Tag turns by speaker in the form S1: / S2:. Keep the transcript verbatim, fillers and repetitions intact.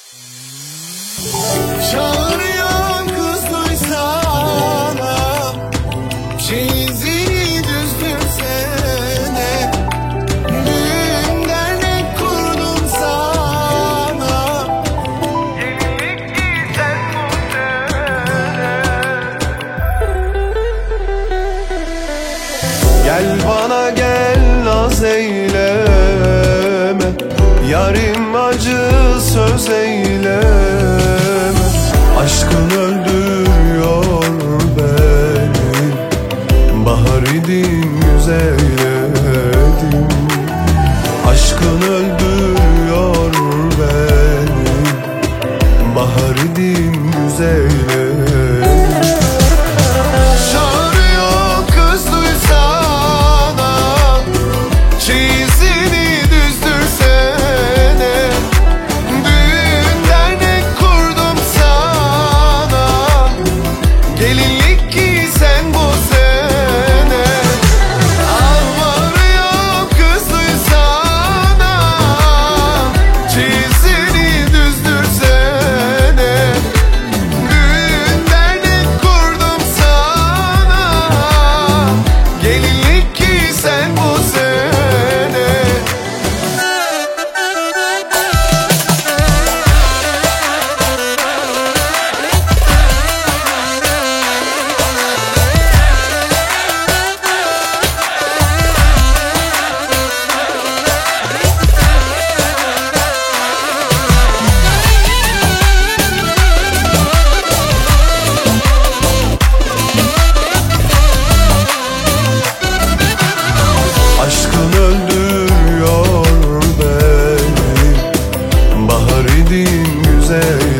S1: Çağırıyor kız duysana, çeyizini düzdürsene. Düğün dernek kurdum sana, gelinlik giysen bu sene. Gel bana gel, naz eyleme, yarim acı söz eyleme. Aşkın öldürüyor beni, bahar idin güzelledim. Aşkın öldürüyor beni, bahar idin güzelledim. Çağırıyor kız duysana, çeyizini düzdürsene. Düğün dernek kurdum sana, gelinlik giysen bu sene. Alvarıyor kız duysana, çeyizini düzdürsene. Düğün dernek kurdum sana, gelinlik giysen bu sene. Aşkın öldürüyor beni, bahar idin güzel.